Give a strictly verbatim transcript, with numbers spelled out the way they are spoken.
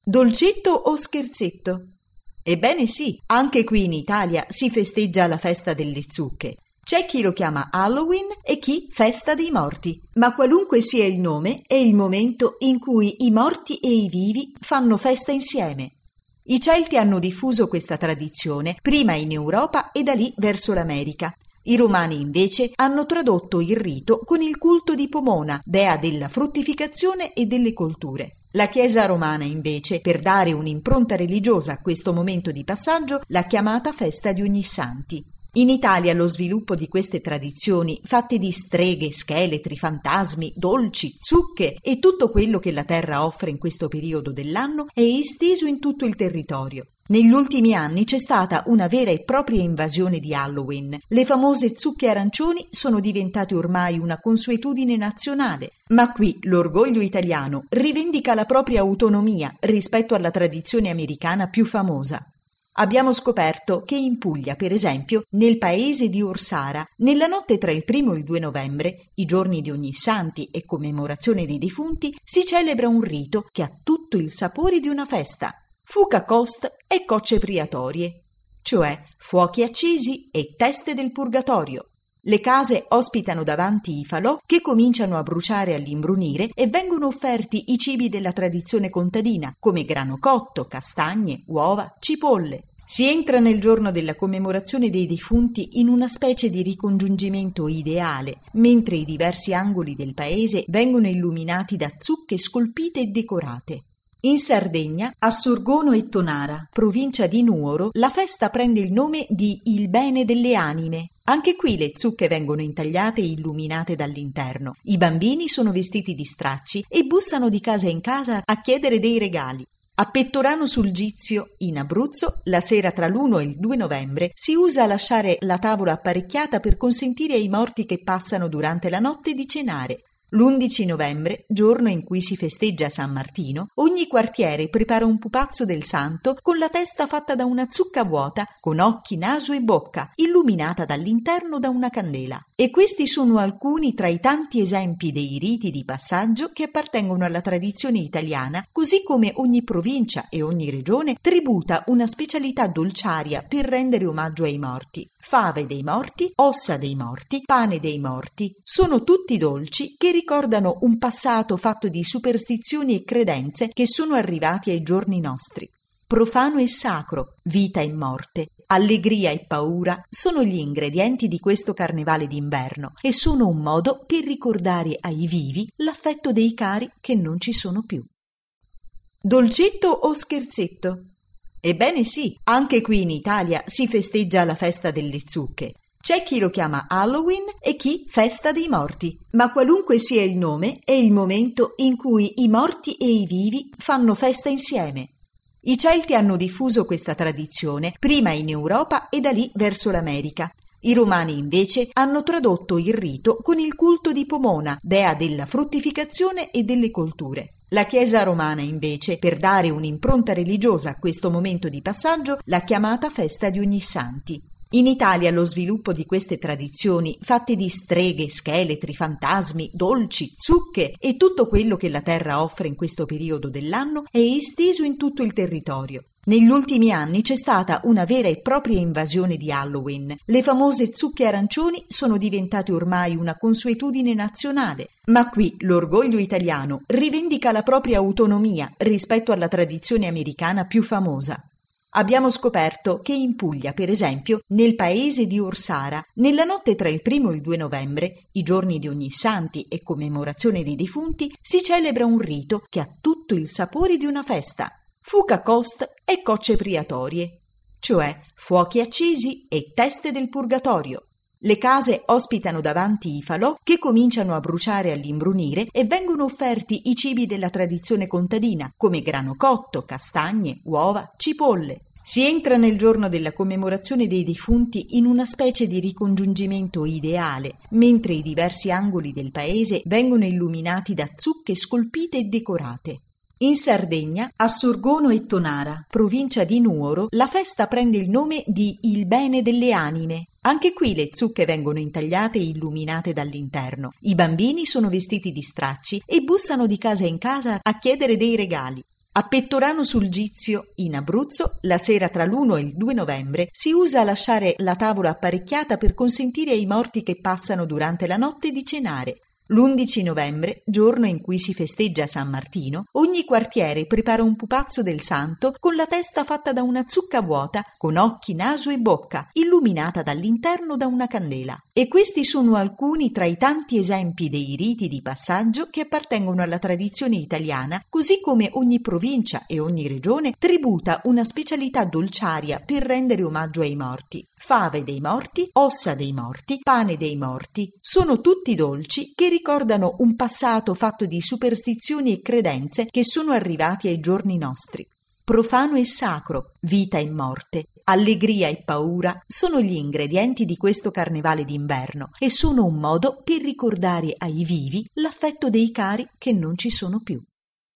Dolcetto o scherzetto? Ebbene sì, anche qui in Italia si festeggia la festa delle zucche. C'è chi lo chiama Halloween e chi festa dei morti, ma qualunque sia il nome è il momento in cui i morti e i vivi fanno festa insieme. I Celti hanno diffuso questa tradizione prima in Europa e da lì verso l'America. I Romani invece hanno tradotto il rito con il culto di Pomona, dea della fruttificazione e delle colture. La Chiesa romana invece, per dare un'impronta religiosa a questo momento di passaggio, l'ha chiamata festa di Ognissanti. In Italia lo sviluppo di queste tradizioni, fatte di streghe, scheletri, fantasmi, dolci, zucche e tutto quello che la terra offre in questo periodo dell'anno, è esteso in tutto il territorio. Negli ultimi anni c'è stata una vera e propria invasione di Halloween. Le famose zucche arancioni sono diventate ormai una consuetudine nazionale, ma qui l'orgoglio italiano rivendica la propria autonomia rispetto alla tradizione americana più famosa. Abbiamo scoperto che in Puglia, per esempio, nel paese di Orsara, nella notte tra il primo e il due novembre, i giorni di Ognissanti e commemorazione dei defunti, si celebra un rito che ha tutto il sapore di una festa. Fuca cost e cocce priatorie, cioè fuochi accesi e teste del purgatorio. Le case ospitano davanti i falò che cominciano a bruciare all'imbrunire e vengono offerti i cibi della tradizione contadina, come grano cotto, castagne, uova, cipolle. Si entra nel giorno della commemorazione dei defunti in una specie di ricongiungimento ideale, mentre i diversi angoli del paese vengono illuminati da zucche scolpite e decorate. In Sardegna, a Sorgono e Tonara, provincia di Nuoro, la festa prende il nome di Il Bene delle Anime. Anche qui le zucche vengono intagliate e illuminate dall'interno. I bambini sono vestiti di stracci e bussano di casa in casa a chiedere dei regali. A Pettorano sul Gizio, in Abruzzo, la sera tra l'primo e il due novembre si usa lasciare la tavola apparecchiata per consentire ai morti che passano durante la notte di cenare. L'undici novembre, giorno in cui si festeggia San Martino, ogni quartiere prepara un pupazzo del santo con la testa fatta da una zucca vuota, con occhi, naso e bocca, illuminata dall'interno da una candela. E questi sono alcuni tra i tanti esempi dei riti di passaggio che appartengono alla tradizione italiana, così come ogni provincia e ogni regione tributa una specialità dolciaria per rendere omaggio ai morti. Fave dei morti, ossa dei morti, pane dei morti, sono tutti dolci che ricordano un passato fatto di superstizioni e credenze che sono arrivati ai giorni nostri. Profano e sacro, vita e morte, allegria e paura sono gli ingredienti di questo carnevale d'inverno e sono un modo per ricordare ai vivi l'affetto dei cari che non ci sono più. Dolcetto o scherzetto? Ebbene sì, anche qui in Italia si festeggia la festa delle zucche. C'è chi lo chiama Halloween e chi festa dei morti, ma qualunque sia il nome è il momento in cui i morti e i vivi fanno festa insieme. I Celti hanno diffuso questa tradizione prima in Europa e da lì verso l'America. I Romani invece hanno tradotto il rito con il culto di Pomona, dea della fruttificazione e delle colture. La Chiesa romana invece, per dare un'impronta religiosa a questo momento di passaggio, l'ha chiamata festa di Ognissanti. In Italia lo sviluppo di queste tradizioni, fatte di streghe, scheletri, fantasmi, dolci, zucche e tutto quello che la terra offre in questo periodo dell'anno, è esteso in tutto il territorio. Negli ultimi anni c'è stata una vera e propria invasione di Halloween. Le famose zucche arancioni sono diventate ormai una consuetudine nazionale, ma qui l'orgoglio italiano rivendica la propria autonomia rispetto alla tradizione americana più famosa. Abbiamo scoperto che in Puglia, per esempio, nel paese di Orsara, nella notte tra il primo e il due novembre, i giorni di Ognissanti e commemorazione dei defunti, si celebra un rito che ha tutto il sapore di una festa. Fuca cost e cocce priatorie, cioè fuochi accesi e teste del purgatorio. Le case ospitano davanti i falò che cominciano a bruciare all'imbrunire e vengono offerti i cibi della tradizione contadina, come grano cotto, castagne, uova, cipolle. Si entra nel giorno della commemorazione dei defunti in una specie di ricongiungimento ideale, mentre i diversi angoli del paese vengono illuminati da zucche scolpite e decorate. In Sardegna, a Sorgono e Tonara, provincia di Nuoro, la festa prende il nome di Il Bene delle Anime. Anche qui le zucche vengono intagliate e illuminate dall'interno. I bambini sono vestiti di stracci e bussano di casa in casa a chiedere dei regali. A Pettorano sul Gizio, in Abruzzo, la sera tra l'primo e il due novembre si usa lasciare la tavola apparecchiata per consentire ai morti che passano durante la notte di cenare. L'undici novembre, giorno in cui si festeggia San Martino, ogni quartiere prepara un pupazzo del santo con la testa fatta da una zucca vuota, con occhi, naso e bocca, illuminata dall'interno da una candela. E questi sono alcuni tra i tanti esempi dei riti di passaggio che appartengono alla tradizione italiana, così come ogni provincia e ogni regione tributa una specialità dolciaria per rendere omaggio ai morti. Fave dei morti, ossa dei morti, pane dei morti, sono tutti dolci che ricordano un passato fatto di superstizioni e credenze che sono arrivati ai giorni nostri. Profano e sacro, vita e morte, allegria e paura sono gli ingredienti di questo carnevale d'inverno e sono un modo per ricordare ai vivi l'affetto dei cari che non ci sono più.